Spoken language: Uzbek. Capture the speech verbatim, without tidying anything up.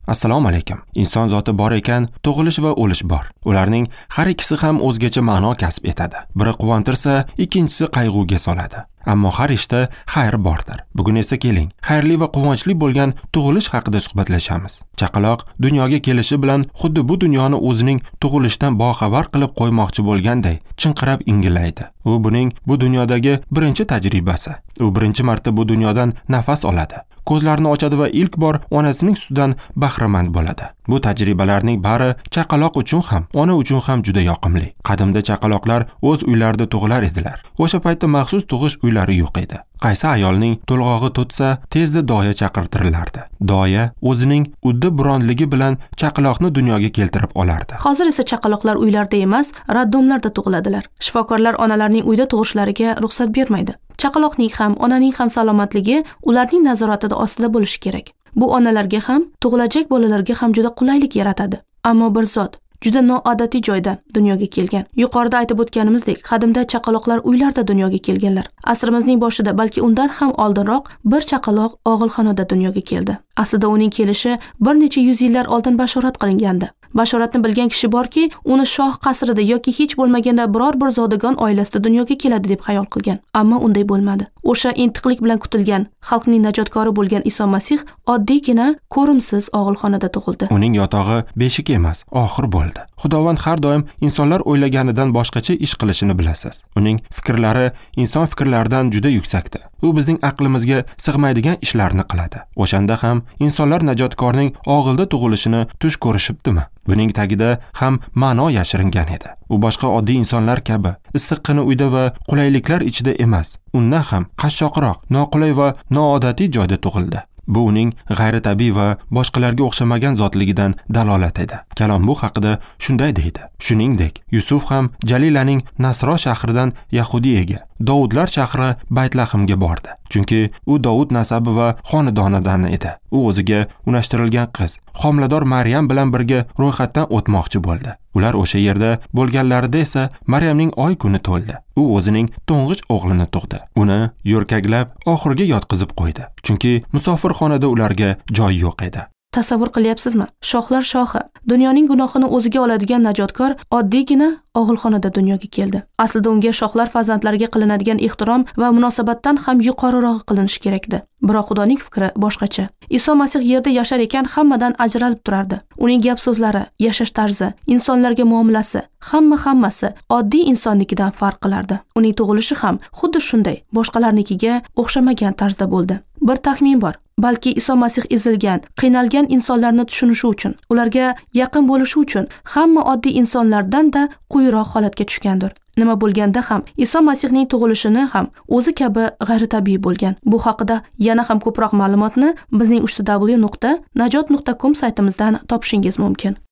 Assalomu alaykum. Inson zoti bor ekan, tug'ilish va o'lish bor. Ularning har ikkisi ham o'zgacha ma'no kasb etadi. Biri quvontirsa, ikkinchisi qayg'uga soladi. Ammo har ishda xayr bordir. Bugun esa keling, xayrli va quvonchli bo'lgan tug'ilish haqida suhbatlashamiz. Chaqaloq dunyoga kelishi bilan xuddi bu dunyoni o'zining tug'ilishdan boxabar qilib qo'ymoqchi bo'lganday chinqirab ingilaydi. U buning bu dunyodagi birinchi tajribasi. U birinchi marta bu dunyodan nafas oladi. Ko'zlarini ochadi va ilk bor onasining sutidan bahramand bo'ladi. Bu tajribalarning bari chaqaloq uchun ham, ona uchun ham juda yoqimli. Qadimda chaqaloqlar o'z uylarida tug'ilar edilar. O'sha paytda maxsus tug'ish uylari yo'q edi. Qaysi ayolning to'lg'og'i to'tsa, tezda doya chaqirtirilardi. Doya o'zining uddi buronligi bilan chaqaloqni dunyoga keltirib olardi. Hozir esa chaqaloqlar uylarda emas, raddomlarda tug'iladilar. Shifokorlar onalarning uyda tug'ishlariga ruxsat bermaydi. Chaqaloqning ham, onaning ham salomatligi ularning nazoratida ostida bo'lishi kerak. Bu onalarga ham, tug'ilajak bolalarga ham juda qulaylik yaratadi. Ammo bir zot juda noodatiy joyda dunyoga kelgan. Yuqorida aytib o'tganimizdek, qadimda chaqaloqlar uylarda dunyoga kelganlar. Asrimizning boshida, balki undan ham oldinroq bir chaqaloq og'ilxonada dunyoga keldi. Aslida uning kelishi bir necha yuz yillar oldin bashorat qilingandi. Bashoratni bilgan kishi borki, uni shoh qasrida yoki hech bo'lmaganda biror bir zodagon oilasida dunyoga keladi deb xayol qilgan. Ammo unday bo'lmadi. O'sha intiqlik bilan kutilgan, xalqning najotkori bo'lgan Iso Masih oddiygina, ko'rimsiz og'ilxonada tug'ildi. Uning yotog'i beshik emas, oxir bo'ldi. Xudovand har doim insonlar o'ylaganidan boshqacha ish qilishini bilasiz. Uning fikrlari inson fikrlaridan juda yuksakdir. U bizning aqlimizga sig'maydigan ishlarni qiladi. O'shanda ham insonlar najotkorning og'ilda tug'ilishini tush ko'rishibdimi? Buning tagida ham ma'no yashiringan edi. U boshqa oddiy insonlar kabi issiqqina uyda va qulayliklar ichida emas, undan ham qashshoqroq, noqulay va noodatiy joyda tug'ildi. Bu uning g'ayritabiiy va boshqalarga o'xshamagan zotligidan dalolat edi. Kalom bu haqida shunday deydi. Shuningdek, Yusuf ham Jalilaning Nasro shahridan Yahudiyaga, Davudlar shahri Baytlahimga bordi. Chunki u Davud nasabi va xonadonidan edi. U o'ziga unashtirilgan qiz, homilador Maryam bilan birga ro'yxatdan o'tmoqchi bo'ldi. Ular o'sha yerda bo'lganlarida esa Maryamning oy kuni to'ldi. U o'zining to'ng'ich o'g'lini tug'di. Uni yo'rkaklab oxirga yotqizib qo'ydi. Chunki musofirxonada ularga joy yo'q edi. Tasavvur qilyapsizmi? Shohlar shohi, dunyoning gunohini o'ziga oladigan najotkor oddiygina og'ilxonada dunyoga keldi. Aslida unga shohlar farzandlariga qilinadigan ehtirom va munosabatdan ham yuqoriroq qilinishi kerakdi. Biroq Xudoning fikri boshqacha. Iso Masih yerda yashar ekan hammadan ajralib turardi. Uning gap so'zlari, yashash tarzi, insonlarga muomalasi, hamma hammasi oddiy insonnikidan farq qilardi. Uning tug'ilishi ham xuddi shunday, boshqalarnikiga o'xshamagan tarzda bo'ldi. Bir taxmin bor. Balki Iso Masih ezilgan, qiynalgan insonlarni tushunishi uchun, ularga yaqin bo'lishi uchun hamma oddiy insonlardan-da quyiroq holatga tushgandir. Nima bo'lganda ham Iso Masihning tug'ilishini ham o'zi kabi g'ayritabiiy bo'lgan. Bu haqida yana ham ko'proq ma'lumotni bizning uch w nuqta najot nuqta com saytimizdan topishingiz mumkin.